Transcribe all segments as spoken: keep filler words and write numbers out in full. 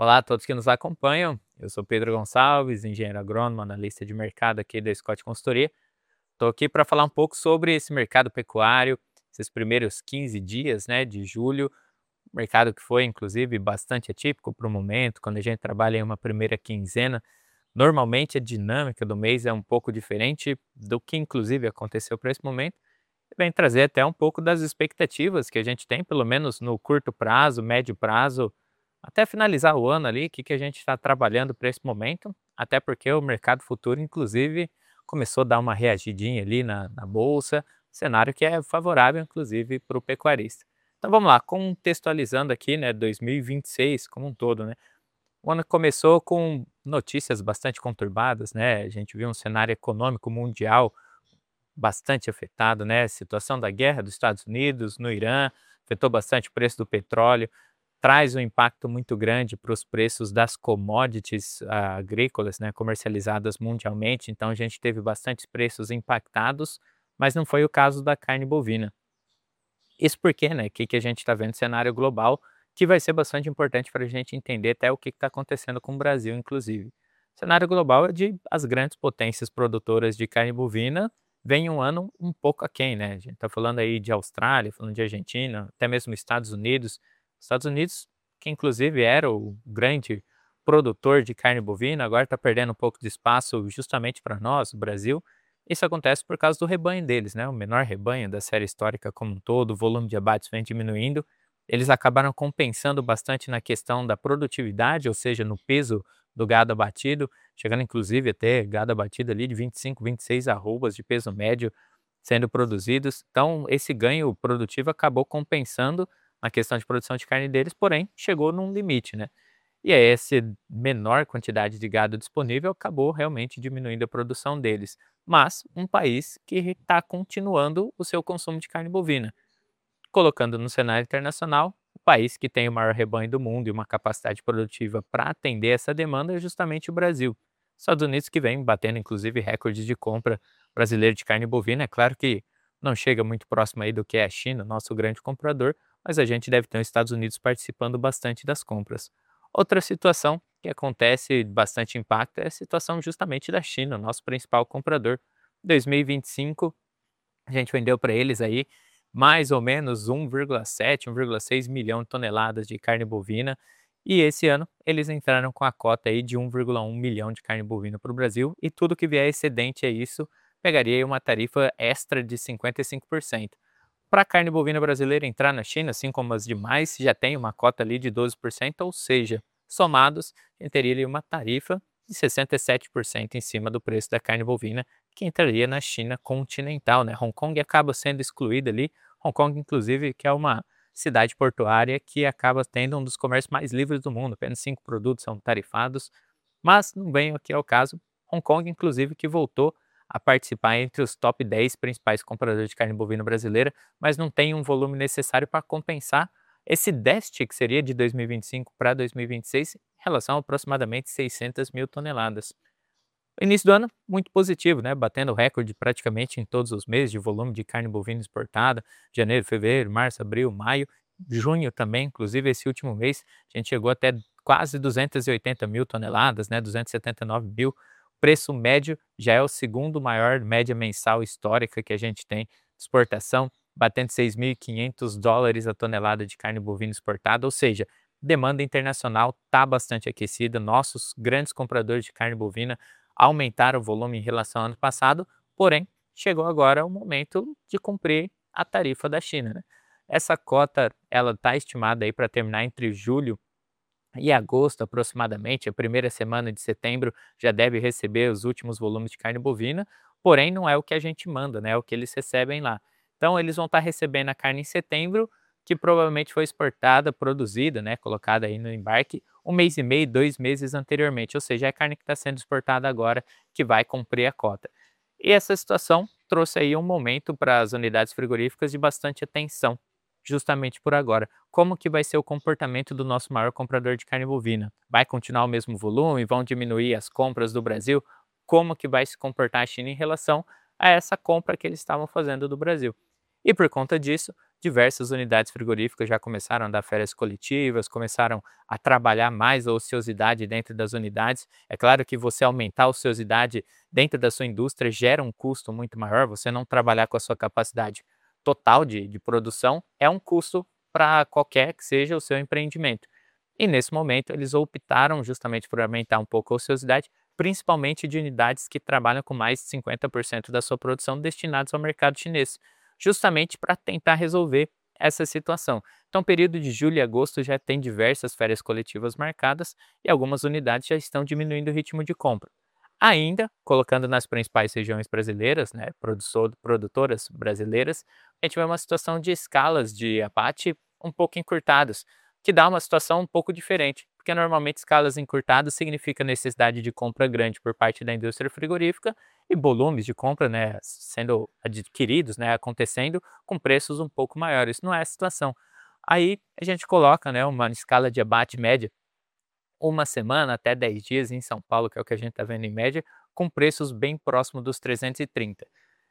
Olá a todos que nos acompanham. Eu sou Pedro Gonçalves, engenheiro agrônomo, analista de mercado aqui da Scott Consultoria. Estou aqui para falar um pouco sobre esse mercado pecuário, esses primeiros quinze dias, né, de julho, mercado que foi inclusive bastante atípico para o momento. Quando a gente trabalha em uma primeira quinzena, normalmente a dinâmica do mês é um pouco diferente do que inclusive aconteceu para esse momento. Vem trazer até um pouco das expectativas que a gente tem, pelo menos no curto prazo, médio prazo, até finalizar o ano ali, o que que a gente está trabalhando para esse momento, até porque o mercado futuro, inclusive, começou a dar uma reagidinha ali na, na bolsa, cenário que é favorável, inclusive, para o pecuarista. Então vamos lá, contextualizando aqui, né, dois mil e vinte e seis como um todo, né? O ano começou com notícias bastante conturbadas, né? A gente viu um cenário econômico mundial bastante afetado, né? A situação da guerra dos Estados Unidos no Irã afetou bastante o preço do petróleo, traz um impacto muito grande para os preços das commodities ah, agrícolas, né, comercializadas mundialmente. Então a gente teve bastantes preços impactados, mas não foi o caso da carne bovina. Isso porque, né, que, que a gente está vendo cenário global, que vai ser bastante importante para a gente entender até o que está acontecendo com o Brasil, inclusive. O cenário global é de as grandes potências produtoras de carne bovina vem um ano um pouco aquém, né? A gente está falando aí de Austrália, falando de Argentina, até mesmo Estados Unidos. Estados Unidos, que inclusive era o grande produtor de carne bovina, agora está perdendo um pouco de espaço justamente para nós, o Brasil. Isso acontece por causa do rebanho deles, né? O menor rebanho da série histórica como um todo, o volume de abates vem diminuindo. Eles acabaram compensando bastante na questão da produtividade, ou seja, no peso do gado abatido, chegando inclusive a ter gado abatido ali de vinte e cinco, vinte e seis arrobas de peso médio sendo produzidos. Então, esse ganho produtivo acabou compensando na questão de produção de carne deles, porém, chegou num limite, né? E aí, essa menor quantidade de gado disponível acabou realmente diminuindo a produção deles. Mas um país que está continuando o seu consumo de carne bovina. Colocando no cenário internacional, o país que tem o maior rebanho do mundo e uma capacidade produtiva para atender essa demanda é justamente o Brasil. Estados Unidos que vem batendo inclusive recordes de compra brasileira de carne bovina. É claro que não chega muito próximo aí do que é a China, nosso grande comprador, mas a gente deve ter os Estados Unidos participando bastante das compras. Outra situação que acontece bastante impacto é a situação justamente da China, nosso principal comprador. Em dois mil e vinte e cinco, a gente vendeu para eles aí mais ou menos um vírgula sete, um vírgula seis milhão de toneladas de carne bovina. E esse ano eles entraram com a cota aí de um vírgula um milhão de carne bovina para o Brasil, e tudo que vier excedente a isso pegaria aí uma tarifa extra de cinquenta e cinco por cento. Para a carne bovina brasileira entrar na China, assim como as demais, já tem uma cota ali de doze por cento, ou seja, somados, a gente teria ali uma tarifa de sessenta e sete por cento em cima do preço da carne bovina, que entraria na China continental, né? Hong Kong acaba sendo excluída ali. Hong Kong, inclusive, que é uma cidade portuária que acaba tendo um dos comércios mais livres do mundo. Apenas cinco produtos são tarifados, mas não vem aqui ao caso. Hong Kong, inclusive, que voltou a participar entre os top dez principais compradores de carne bovina brasileira, mas não tem um volume necessário para compensar esse déficit que seria de dois mil e vinte e cinco para dois mil e vinte e seis, em relação a aproximadamente seiscentas mil toneladas. O início do ano, muito positivo, né? Batendo recorde praticamente em todos os meses de volume de carne bovina exportada. Janeiro, fevereiro, março, abril, maio, junho também, inclusive esse último mês, a gente chegou até quase duzentas e oitenta mil toneladas, né? duzentos e setenta e nove mil. O preço médio já é o segundo maior média mensal histórica que a gente tem de exportação, batendo seis mil e quinhentos dólares a tonelada de carne bovina exportada, ou seja, demanda internacional está bastante aquecida. Nossos grandes compradores de carne bovina aumentaram o volume em relação ao ano passado, porém, chegou agora o momento de cumprir a tarifa da China, né? Essa cota, ela está estimada aí para terminar entre julho e agosto, aproximadamente. A primeira semana de setembro já deve receber os últimos volumes de carne bovina, porém não é o que a gente manda, né? É o que eles recebem lá. Então eles vão estar recebendo a carne em setembro, que provavelmente foi exportada, produzida, né, colocada aí no embarque um mês e meio, dois meses anteriormente, ou seja, é a carne que está sendo exportada agora que vai cumprir a cota. E essa situação trouxe aí um momento para as unidades frigoríficas de bastante atenção, justamente por agora. Como que vai ser o comportamento do nosso maior comprador de carne bovina? Vai continuar o mesmo volume? Vão diminuir as compras do Brasil? Como que vai se comportar a China em relação a essa compra que eles estavam fazendo do Brasil? E por conta disso, diversas unidades frigoríficas já começaram a dar férias coletivas, começaram a trabalhar mais a ociosidade dentro das unidades. É claro que você aumentar a ociosidade dentro da sua indústria gera um custo muito maior, você não trabalhar com a sua capacidade total de, de produção é um custo para qualquer que seja o seu empreendimento. E nesse momento eles optaram justamente por aumentar um pouco a ociosidade, principalmente de unidades que trabalham com mais de cinquenta por cento da sua produção destinados ao mercado chinês, justamente para tentar resolver essa situação. Então, período de julho e agosto já tem diversas férias coletivas marcadas e algumas unidades já estão diminuindo o ritmo de compra. Ainda, colocando nas principais regiões brasileiras, né, produtor- produtoras brasileiras, a gente vê uma situação de escalas de abate um pouco encurtadas, que dá uma situação um pouco diferente, porque normalmente escalas encurtadas significa necessidade de compra grande por parte da indústria frigorífica e volumes de compra, né, sendo adquiridos, né, acontecendo com preços um pouco maiores. Não é a situação. Aí a gente coloca, né, uma escala de abate média uma semana até dez dias em São Paulo, que é o que a gente está vendo em média, com preços bem próximos dos trezentos e trinta.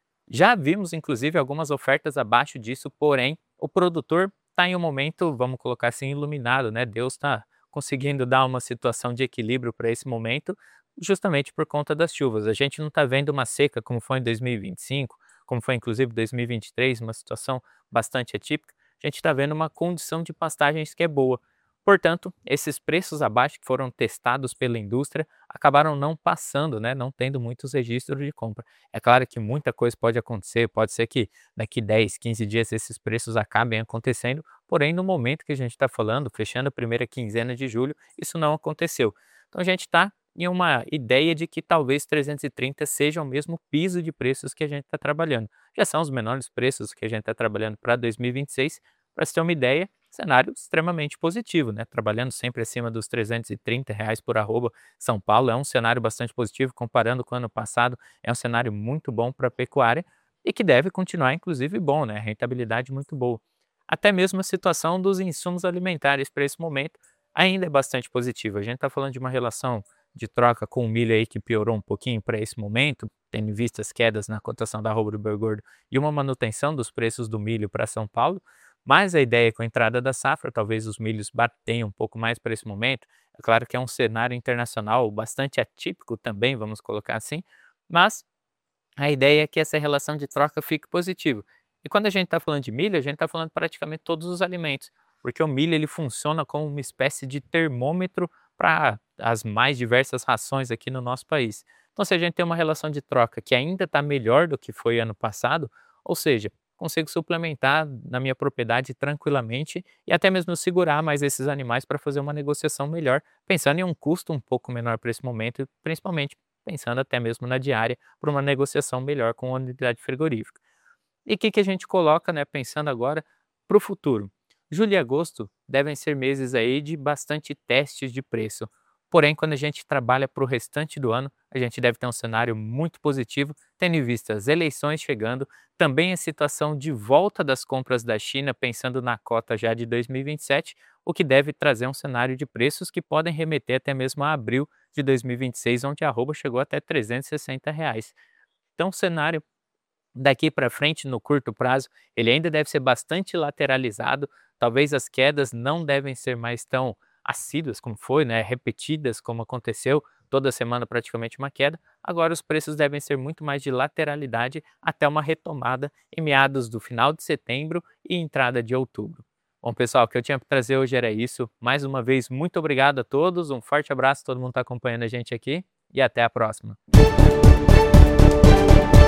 Já vimos, inclusive, algumas ofertas abaixo disso, porém, o produtor está em um momento, vamos colocar assim, iluminado, né? Deus está conseguindo dar uma situação de equilíbrio para esse momento, justamente por conta das chuvas. A gente não está vendo uma seca como foi em dois mil e vinte e cinco, como foi inclusive dois mil e vinte e três, uma situação bastante atípica. A gente está vendo uma condição de pastagens que é boa. Portanto, esses preços abaixo que foram testados pela indústria acabaram não passando, né, não tendo muitos registros de compra. É claro que muita coisa pode acontecer, pode ser que daqui dez, quinze dias esses preços acabem acontecendo, porém no momento que a gente está falando, fechando a primeira quinzena de julho, isso não aconteceu. Então a gente está em uma ideia de que talvez trezentos e trinta seja o mesmo piso de preços que a gente está trabalhando. Já são os menores preços que a gente está trabalhando para dois mil e vinte e seis, para se ter uma ideia, cenário extremamente positivo, né? Trabalhando sempre acima dos trezentos e trinta reais por arroba. São Paulo é um cenário bastante positivo, comparando com o ano passado, é um cenário muito bom para a pecuária e que deve continuar, inclusive, bom, né? Rentabilidade muito boa. Até mesmo a situação dos insumos alimentares para esse momento ainda é bastante positiva. A gente está falando de uma relação de troca com o milho aí que piorou um pouquinho para esse momento, tendo em vista as quedas na cotação da arroba do boi gordo e uma manutenção dos preços do milho para São Paulo. Mas a ideia é com a entrada da safra, talvez os milhos batenham um pouco mais para esse momento. É claro que é um cenário internacional bastante atípico também, vamos colocar assim, mas a ideia é que essa relação de troca fique positiva. E quando a gente está falando de milho, a gente está falando praticamente todos os alimentos, porque o milho ele funciona como uma espécie de termômetro para as mais diversas rações aqui no nosso país. Então, se a gente tem uma relação de troca que ainda está melhor do que foi ano passado, ou seja, consigo suplementar na minha propriedade tranquilamente e até mesmo segurar mais esses animais para fazer uma negociação melhor, pensando em um custo um pouco menor para esse momento e principalmente pensando até mesmo na diária para uma negociação melhor com a unidade frigorífica. E o que, que a gente coloca, né, pensando agora para o futuro? Julho e agosto devem ser meses aí de bastante testes de preço. Porém, quando a gente trabalha para o restante do ano, a gente deve ter um cenário muito positivo, tendo em vista as eleições chegando, também a situação de volta das compras da China, pensando na cota já de dois mil e vinte e sete, o que deve trazer um cenário de preços que podem remeter até mesmo a abril de dois mil e vinte e seis, onde a arroba chegou até trezentos e sessenta reais. Então, o cenário daqui para frente, no curto prazo, ele ainda deve ser bastante lateralizado, talvez as quedas não devem ser mais tão assíduas como foi, né, repetidas como aconteceu, toda semana praticamente uma queda, agora os preços devem ser muito mais de lateralidade até uma retomada em meados do final de setembro e entrada de outubro. Bom pessoal, o que eu tinha para trazer hoje era isso, mais uma vez muito obrigado a todos, um forte abraço, todo mundo está acompanhando a gente aqui e até a próxima.